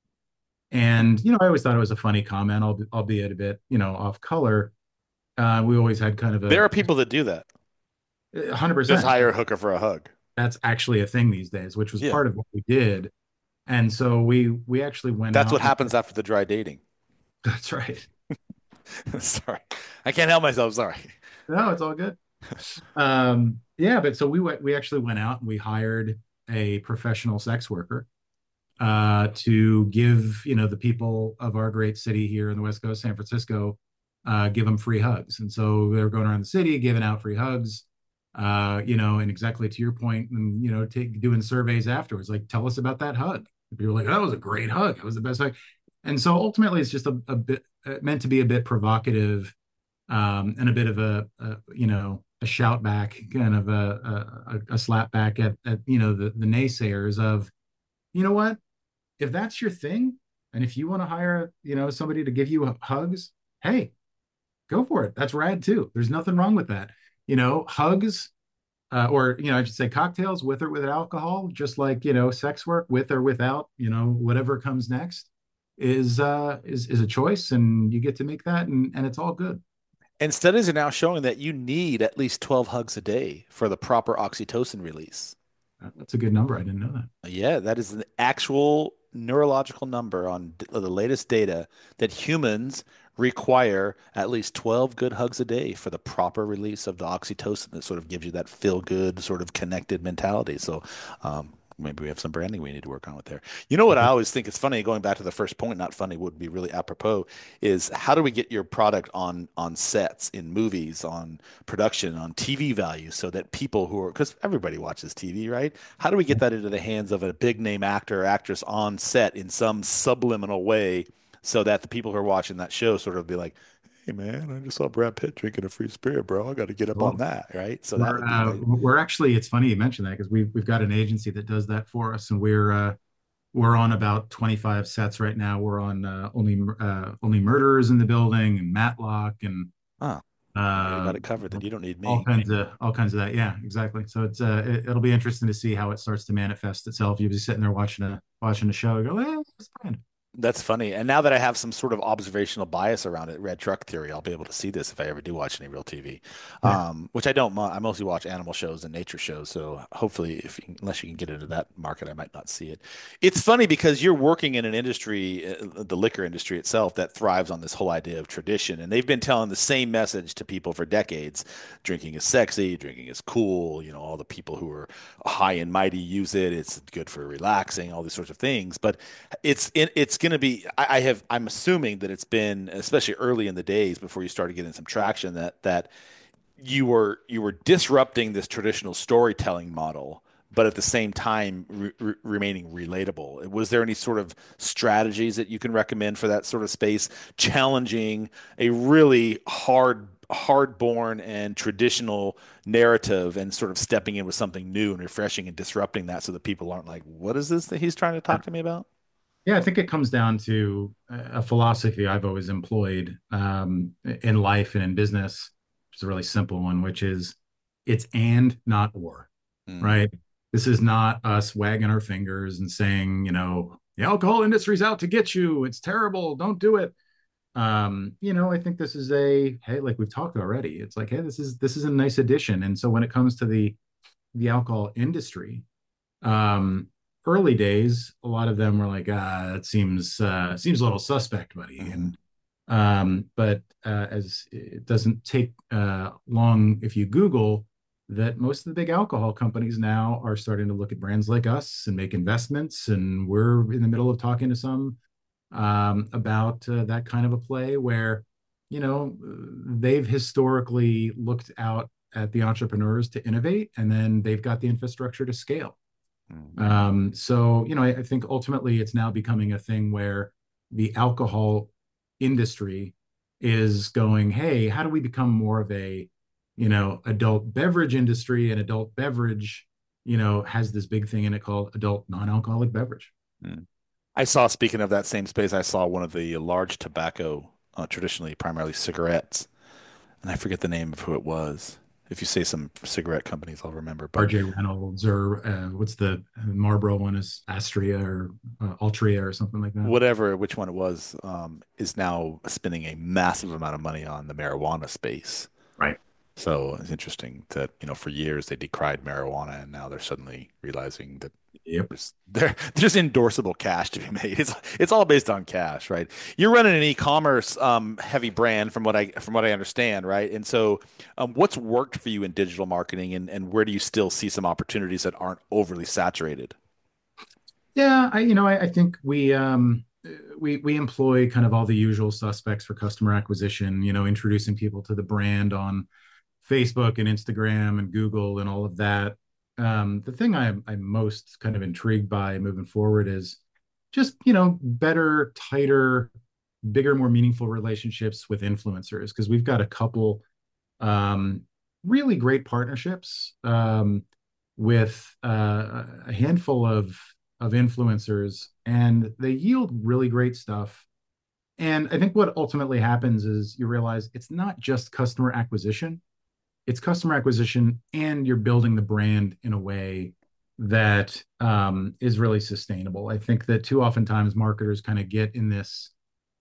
And you know, I always thought it was a funny comment, albeit a bit, you know, off color. Uh, we always had kind of
There
a
are people that do that.
one hundred
Just
percent.
hire a hooker for a hug.
That's actually a thing these days, which was
Yeah.
part of what we did. And so we we actually went
That's
out.
what happens after the dry dating.
That's right.
Sorry. I can't help myself. Sorry.
No, it's all good. Um, yeah, but so we went, we actually went out and we hired a professional sex worker uh, to give, you know, the people of our great city here in the West Coast, San Francisco, uh, give them free hugs. And so they were going around the city giving out free hugs, uh, you know, and exactly to your point, and, you know, take, doing surveys afterwards, like, tell us about that hug. And people were like, that was a great hug. It was the best hug. And so ultimately, it's just a, a bit uh, meant to be a bit provocative, um, and a bit of a, a you know, a shout back, kind of a, a, a slap back at, at you know, the, the naysayers of, you know what, if that's your thing, and if you want to hire, you know, somebody to give you hugs, hey, go for it. That's rad too. There's nothing wrong with that. You know, hugs uh, or you know, I should say cocktails with or without alcohol, just like you know, sex work with or without, you know, whatever comes next is uh is is a choice, and you get to make that, and and it's all good.
And studies are now showing that you need at least twelve hugs a day for the proper oxytocin release.
Uh, That's a good number. I didn't know that.
Yeah, that is an actual neurological number on d- the latest data that humans require at least twelve good hugs a day for the proper release of the oxytocin that sort of gives you that feel good, sort of connected mentality. So, um, maybe we have some branding we need to work on with there. You know what I always think is funny, going back to the first point, not funny, would be really apropos, is how do we get your product on on sets, in movies, on production, on T V value, so that people who are, because everybody watches T V, right? How do we get that into the hands of a big name actor or actress on set in some subliminal way so that the people who are watching that show sort of be like, hey man, I just saw Brad Pitt drinking a free spirit, bro. I got to get up on
Well,
that, right? So that
we're
would be
uh,
nice.
we're actually, it's funny you mentioned that, because we've we've got an agency that does that for us, and we're uh, we're on about twenty-five sets right now. We're on uh, only uh, only murderers in the building, and Matlock, and
Huh. I already
uh,
got it covered. Then you don't need
all
me.
kinds of all kinds of that. Yeah, exactly. So it's uh, it, it'll be interesting to see how it starts to manifest itself. You'll be sitting there watching a watching a show. You go, eh, it's fine.
That's funny. And now that I have some sort of observational bias around it, red truck theory, I'll be able to see this if I ever do watch any real T V.
Yeah.
Um, which I don't. I mostly watch animal shows and nature shows. So hopefully, if you, unless you can get into that market, I might not see it. It's funny because you're working in an industry, uh, the liquor industry itself, that thrives on this whole idea of tradition, and they've been telling the same message to people for decades. Drinking is sexy. Drinking is cool. You know, all the people who are high and mighty use it. It's good for relaxing. All these sorts of things, but it's it, it's going to be I, I have I'm assuming that it's been, especially early in the days before you started getting some traction, that that you were you were disrupting this traditional storytelling model, but at the same time re re remaining relatable. Was there any sort of strategies that you can recommend for that sort of space, challenging a really hard hard-born and traditional narrative and sort of stepping in with something new and refreshing and disrupting that so that people aren't like, what is this that he's trying to talk to me about?
Yeah, I think it comes down to a philosophy I've always employed um, in life and in business, which is a really simple one, which is it's and not or,
Mm.
right? This is not us wagging our fingers and saying, you know, the alcohol industry's out to get you. It's terrible. Don't do it. Um, you know, I think this is a, hey, like we've talked already. It's like, hey, this is this is a nice addition. And so when it comes to the the alcohol industry, um, early days, a lot of them were like, ah, that seems uh, seems a little suspect, buddy.
Mhm.
And um, but uh, as it doesn't take uh, long if you Google that most of the big alcohol companies now are starting to look at brands like us and make investments, and we're in the middle of talking to some um, about uh, that kind of a play where, you know, they've historically looked out at the entrepreneurs to innovate, and then they've got the infrastructure to scale.
Mm.
Um, so, you know, I, I think ultimately it's now becoming a thing where the alcohol industry is going, hey, how do we become more of a, you know, adult beverage industry? And adult beverage, you know, has this big thing in it called adult non-alcoholic beverage.
Mm. I saw, speaking of that same space, I saw one of the large tobacco, uh, traditionally primarily cigarettes, and I forget the name of who it was. If you say some cigarette companies, I'll remember. But
R J Reynolds, or uh, what's the Marlboro one, is Astria or uh, Altria or something like that.
whatever, which one it was, um, is now spending a massive amount of money on the marijuana space.
Right.
So it's interesting that, you know, for years they decried marijuana, and now they're suddenly realizing that
Yep.
there's there there's endorsable cash to be made. It's it's all based on cash, right? You're running an e-commerce um, heavy brand from what I from what I understand, right? And so, um, what's worked for you in digital marketing, and and where do you still see some opportunities that aren't overly saturated?
Yeah, I you know I, I think we um we we employ kind of all the usual suspects for customer acquisition. You know, introducing people to the brand on Facebook and Instagram and Google and all of that. Um, the thing I'm I'm most kind of intrigued by moving forward is just you know better, tighter, bigger, more meaningful relationships with influencers, because we've got a couple um, really great partnerships um, with uh, a handful of of influencers, and they yield really great stuff. And I think what ultimately happens is you realize it's not just customer acquisition. it's customer acquisition and you're building the brand in a way that um, is really sustainable. I think that too oftentimes marketers kind of get in this,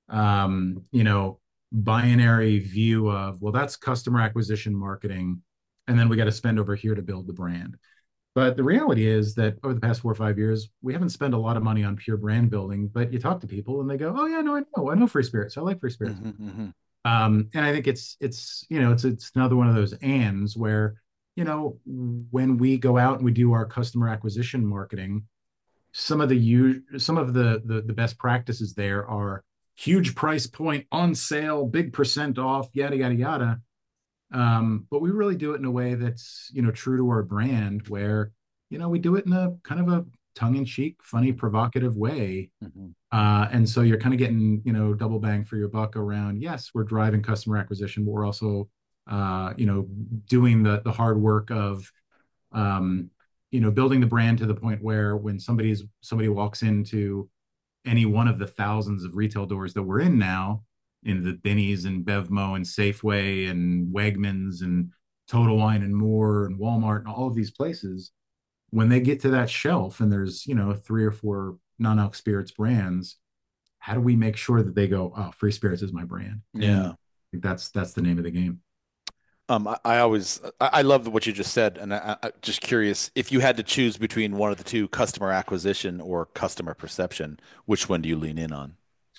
um, you know, binary view of, well, that's customer acquisition marketing, and then we got to spend over here to build the brand. But the reality is that over the past four or five years, we haven't spent a lot of money on pure brand building. But you talk to people and they go, "Oh yeah, no, I know, I know Free Spirits. I like Free Spirits."
Mm-hmm, mm-hmm.
Um, and I think it's it's you know it's it's another one of those ands where you know when we go out and we do our customer acquisition marketing, some of the u- some of the, the the best practices there are huge price point on sale, big percent off, yada yada yada. Um, but we really do it in a way that's you know true to our brand, where you know we do it in a kind of a tongue-in-cheek, funny, provocative way.
Mm-hmm.
Uh, and so you're kind of getting, you know, double bang for your buck around, yes, we're driving customer acquisition, but we're also, uh, you know, doing the the hard work of, um, you know, building the brand to the point where when somebody's somebody walks into any one of the thousands of retail doors that we're in now, in the Binny's and Bevmo and Safeway and Wegmans and Total Wine and More and Walmart and all of these places, when they get to that shelf and there's, you know, three or four non-alc spirits brands, how do we make sure that they go, oh, Free Spirits is my brand? And I
Yeah.
think that's that's the name of the game.
Um, I, I always I, I love what you just said, and I, I just curious if you had to choose between one of the two, customer acquisition or customer perception, which one do you lean in on?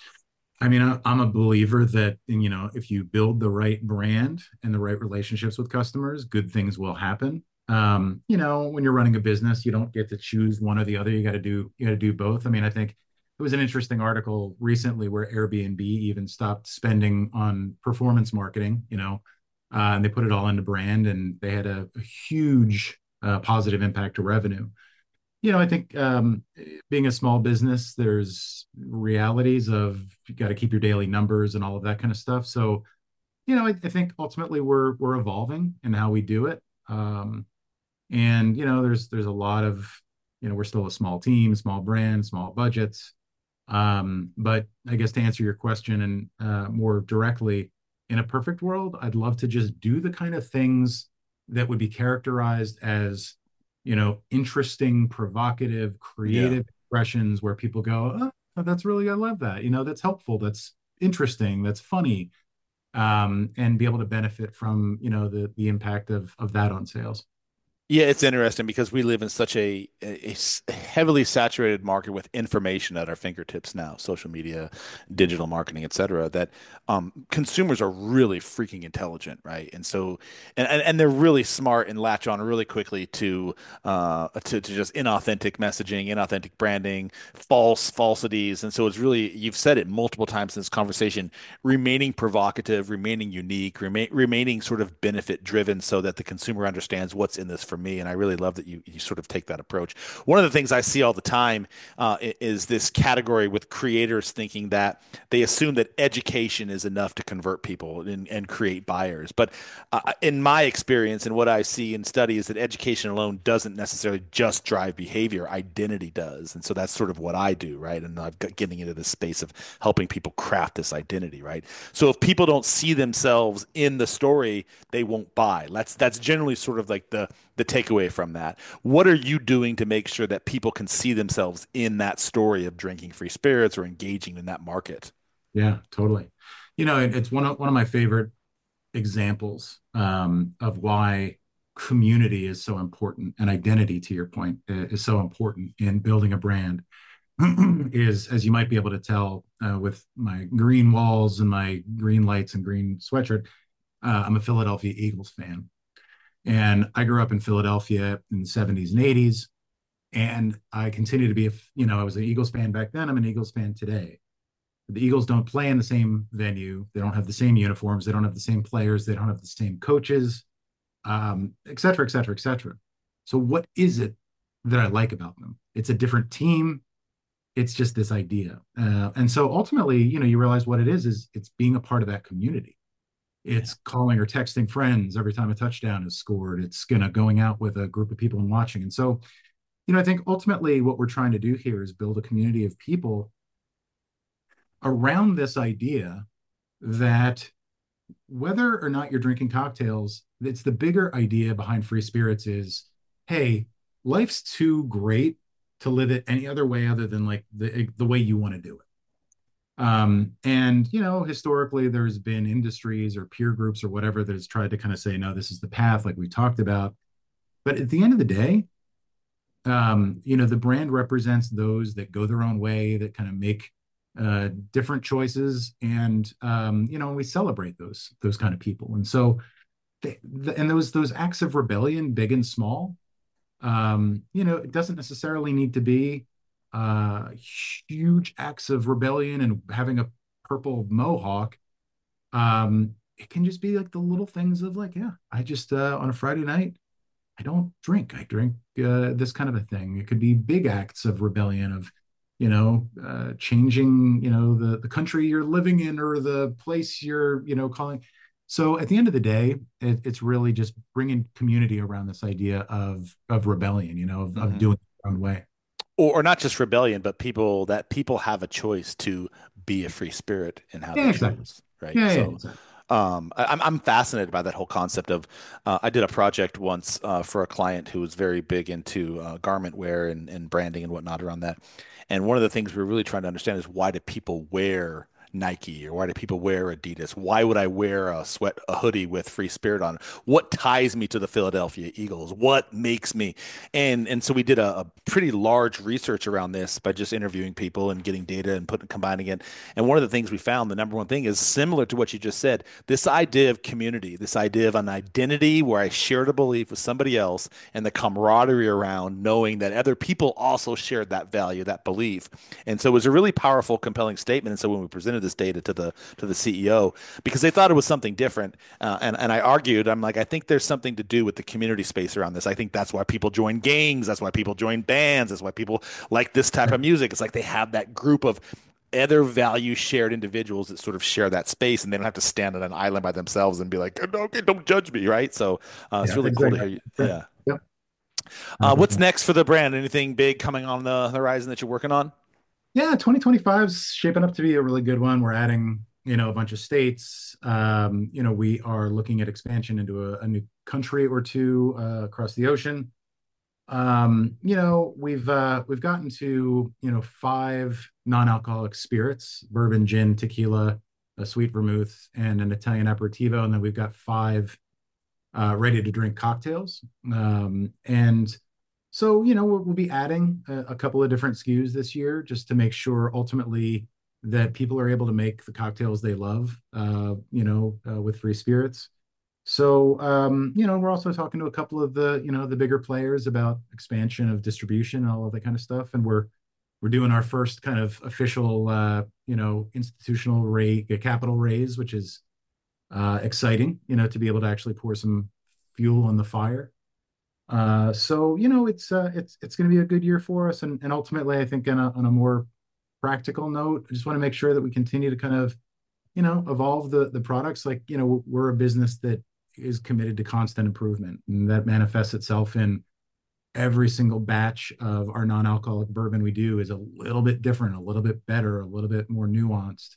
I mean, I, I'm a believer that, you know, if you build the right brand and the right relationships with customers, good things will happen. Um, you know, when you're running a business, you don't get to choose one or the other. You got to do, you got to do both. I mean, I think it was an interesting article recently where Airbnb even stopped spending on performance marketing, you know, uh, and they put it all into brand and they had a, a huge uh, positive impact to revenue. You know, I think um, being a small business, there's realities of you got to keep your daily numbers and all of that kind of stuff. So, you know, I, I think ultimately we're we're evolving in how we do it. Um, and you know, there's there's a lot of, you know, we're still a small team, small brand, small budgets. Um, but I guess to answer your question and uh, more directly, in a perfect world, I'd love to just do the kind of things that would be characterized as, you know, interesting, provocative,
Yeah.
creative expressions where people go, oh, that's really, I love that. You know, that's helpful. That's interesting. That's funny. Um, and be able to benefit from, you know, the the impact of of that on sales.
Yeah, it's interesting because we live in such a, a- a s- heavily saturated market with information at our fingertips now, social media, digital marketing, et cetera, that um, consumers are really freaking intelligent, right? And so, and, and, and they're really smart and latch on really quickly to, uh, to, to just inauthentic messaging, inauthentic branding, false falsities. And so it's really, you've said it multiple times in this conversation, remaining provocative, remaining unique, remain, remaining sort of benefit driven so that the consumer understands what's in this for me. And I really love that you, you sort of take that approach. One of the things I see all the time uh, is this category with creators thinking that they assume that education is enough to convert people and, and create buyers. But uh, in my experience and what I see in study is that education alone doesn't necessarily just drive behavior, identity does. And so that's sort of what I do, right? And I've got getting into this space of helping people craft this identity, right? So if people don't see themselves in the story, they won't buy. That's that's generally sort of like the the takeaway from that. What are you doing to make sure that people can see themselves in that story of drinking free spirits or engaging in that market?
Yeah, totally. You know, it, it's one of one of my favorite examples um, of why community is so important and identity, to your point, i- is so important in building a brand. Is, as you might be able to tell uh, with my green walls and my green lights and green sweatshirt, uh, I'm a Philadelphia Eagles fan. And I grew up in Philadelphia in the seventies and eighties. And I continue to be, a, you know, I was an Eagles fan back then. I'm an Eagles fan today. The Eagles don't play in the same venue. They don't have the same uniforms. They don't have the same players. They don't have the same coaches, um, et cetera, et cetera, et cetera. So what is it that I like about them? It's a different team. It's just this idea. Uh, and so ultimately, you know, you realize what it is, is it's being a part of that community.
Yeah.
It's calling or texting friends every time a touchdown is scored. It's gonna going out with a group of people and watching. And so, you know, I think ultimately what we're trying to do here is build a community of people around this idea that whether or not you're drinking cocktails, it's the bigger idea behind free spirits is, hey, life's too great to live it any other way other than like the the way you want to do it. Um, and you know, historically, there's been industries or peer groups or whatever that has tried to kind of say, no, this is the path, like we talked about. But at the end of the day, um, you know, the brand represents those that go their own way, that kind of make uh, different choices, and um, you know, we celebrate those those kind of people. And so, they, the, and those those acts of rebellion, big and small, um, you know, it doesn't necessarily need to be uh, huge acts of rebellion and having a purple mohawk. Um, it can just be like the little things of like, yeah, I just uh, on a Friday night, I don't drink. I drink uh, this kind of a thing. It could be big acts of rebellion of, you know, uh, changing, you know, the the country you're living in or the place you're, you know, calling. So at the end of the day, it, it's really just bringing community around this idea of of rebellion, you know, of, of
Mhm.
doing it your own way.
Or, or not just rebellion, but people that people have a choice to be a free spirit in how they
Yeah, exactly.
choose, right?
Yeah, yeah,
So
exactly.
um, I, I'm I'm fascinated by that whole concept of. Uh, I did a project once uh, for a client who was very big into uh, garment wear and, and branding and whatnot around that. And one of the things we we're really trying to understand is why do people wear Nike or why do people wear Adidas? Why would I wear a sweat a hoodie with Free Spirit on? What ties me to the Philadelphia Eagles? What makes me? And and so we did a, a pretty large research around this by just interviewing people and getting data and putting combining it. And one of the things we found, the number one thing is similar to what you just said, this idea of community, this idea of an identity where I shared a belief with somebody else and the camaraderie around knowing that other people also shared that value, that belief. And so it was a really powerful, compelling statement. And so when we presented this data to the to the C E O, because they thought it was something different, uh, and and I argued, I'm like, I think there's something to do with the community space around this. I think that's why people join gangs. That's why people join bands. That's why people like this type of music. It's like they have that group of other value shared individuals that sort of share that space and they don't have to stand on an island by themselves and be like, no, okay, don't judge me, right? So uh, it's
Yeah,
really cool to
exactly.
hear you.
Right.
Yeah.
Yep.
Uh, what's
one hundred percent.
next for the brand? Anything big coming on the horizon that you're working on?
Yeah, twenty twenty-five is shaping up to be a really good one. We're adding, you know, a bunch of states. Um, you know, we are looking at expansion into a, a new country or two uh, across the ocean. Um, you know, we've uh, we've gotten to, you know, five non-alcoholic spirits: bourbon, gin, tequila, a sweet vermouth, and an Italian aperitivo. And then we've got five uh, ready to drink cocktails. Um, and so, you know, we'll, we'll be adding a, a couple of different S K Us this year just to make sure ultimately that people are able to make the cocktails they love, uh, you know, uh, with free spirits. So, um, you know, we're also talking to a couple of the, you know, the bigger players about expansion of distribution and all of that kind of stuff. And we're we're doing our first kind of official, uh, you know, institutional rate, capital raise, which is uh, exciting, you know, to be able to actually pour some fuel on the fire. Uh, so you know, it's uh, it's it's going to be a good year for us, and and ultimately, I think on a on a more practical note, I just want to make sure that we continue to kind of, you know, evolve the the products. Like, you know, we're a business that is committed to constant improvement, and that manifests itself in every single batch of our non-alcoholic bourbon we do is a little bit different, a little bit better, a little bit more nuanced.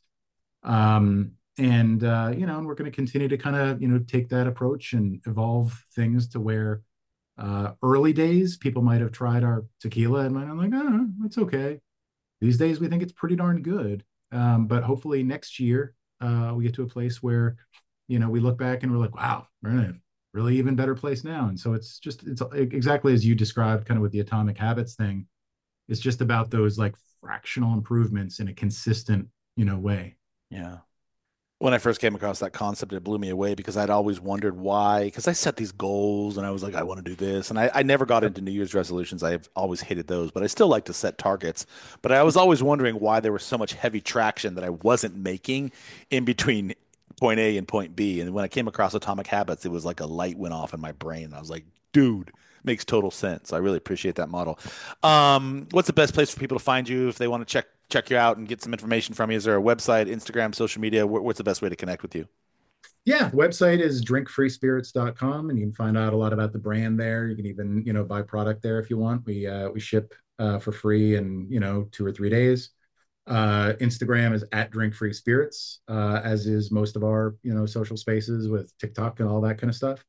Um, and uh, you know, and we're going to continue to kind of, you know, take that approach and evolve things to where uh, early days people might have tried our tequila and might have like, oh, it's okay. These days we think it's pretty darn good. Um, but hopefully next year uh, we get to a place where, you know, we look back and we're like, wow, we're in a really even better place now. And so it's just it's exactly as you described, kind of with the Atomic Habits thing. It's just about those like fractional improvements in a consistent, you know, way.
Yeah. When I first came across that concept, it blew me away because I'd always wondered why. Because I set these goals and I was like, I want to do this. And I, I never got into New Year's resolutions. I've always hated those, but I still like to set targets. But I was always wondering why there was so much heavy traction that I wasn't making in between point A and point B. And when I came across Atomic Habits, it was like a light went off in my brain. I was like, dude, makes total sense. I really appreciate that model. Um, what's the best place for people to find you if they want to check check you out and get some information from you? Is there a website, Instagram, social media? Wh- What's the best way to connect with you?
Yeah, the website is drink free spirits dot com, and you can find out a lot about the brand there. You can even, you know, buy product there if you want. We uh, we ship uh, for free in, you know, two or three days. Uh, Instagram is at Drink Free Spirits, uh, as is most of our you know social spaces with TikTok and all that kind of stuff.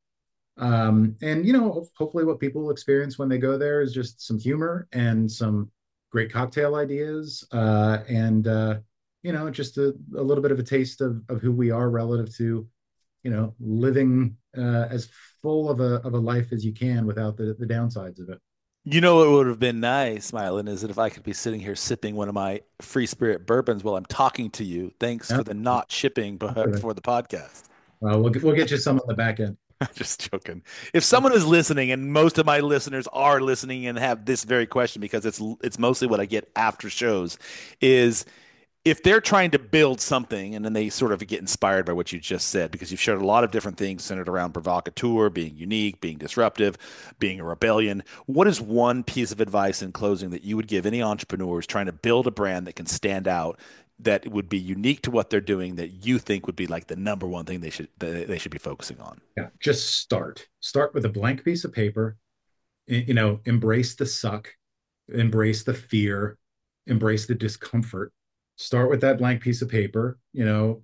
Um, and you know, hopefully, what people experience when they go there is just some humor and some great cocktail ideas, uh, and uh, you know, just a, a little bit of a taste of of who we are relative to you know living uh, as full of a of a life as you can without the the downsides of it.
You know what would have been nice, Mylan, is that if I could be sitting here sipping one of my free spirit bourbons while I'm talking to you. Thanks
Yeah,
for the not shipping before the podcast.
uh, we'll get, we'll get you some on the back end.
Just joking. If someone is listening, and most of my listeners are listening and have this very question because it's it's mostly what I get after shows, is if they're trying to build something and then they sort of get inspired by what you just said, because you've shared a lot of different things centered around provocateur, being unique, being disruptive, being a rebellion. What is one piece of advice in closing that you would give any entrepreneurs trying to build a brand that can stand out, that would be unique to what they're doing, that you think would be like the number one thing they should that they should be focusing on?
Yeah, just start. Start with a blank piece of paper. You know, embrace the suck, embrace the fear, embrace the discomfort. Start with that blank piece of paper. You know,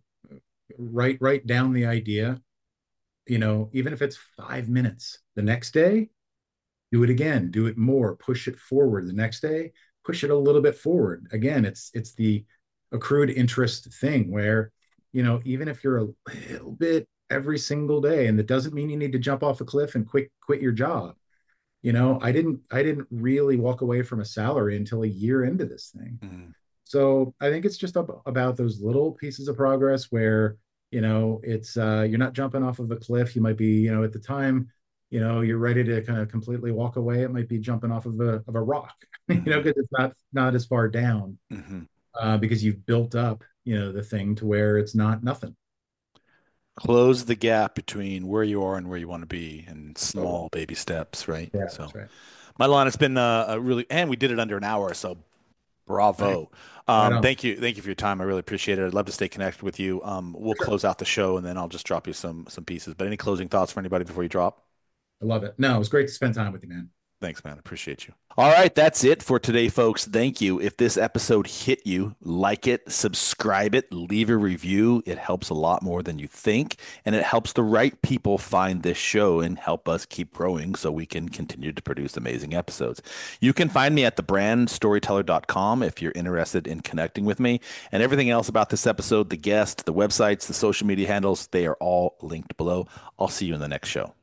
write write down the idea. You know, even if it's five minutes. The next day, do it again. Do it more. Push it forward. The next day, push it a little bit forward. Again, it's it's the accrued interest thing where you know even if you're a little bit every single day, and that doesn't mean you need to jump off a cliff and quit quit your job. You know, I didn't I didn't really walk away from a salary until a year into this thing.
Mm.
So I think it's just ab- about those little pieces of progress where, you know, it's uh, you're not jumping off of a cliff. You might be, you know, at the time, you know, you're ready to kind of completely walk away. It might be jumping off of a of a rock, you know,
Mm-hmm.
because it's not not as far down,
Mm-hmm.
uh, because you've built up, you know, the thing to where it's not nothing.
Close the gap between where you are and where you want to be in
Totally.
small baby steps, right?
Yeah,
So,
that's right.
Mylan, it's been uh, a really, and we did it under an hour, so
Right,
bravo.
right
Um,
on.
thank you, thank you for your time. I really appreciate it. I'd love to stay connected with you. Um, we'll
Sure.
close out the show, and then I'll just drop you some some pieces. But any closing thoughts for anybody before you drop?
I love it. No, it was great to spend time with you, man.
Thanks, man. Appreciate you. All right, that's it for today, folks. Thank you. If this episode hit you, like it, subscribe it, leave a review. It helps a lot more than you think, and it helps the right people find this show and help us keep growing so we can continue to produce amazing episodes. You can find me at the brand storyteller dot com if you're interested in connecting with me. And everything else about this episode, the guest, the websites, the social media handles, they are all linked below. I'll see you in the next show.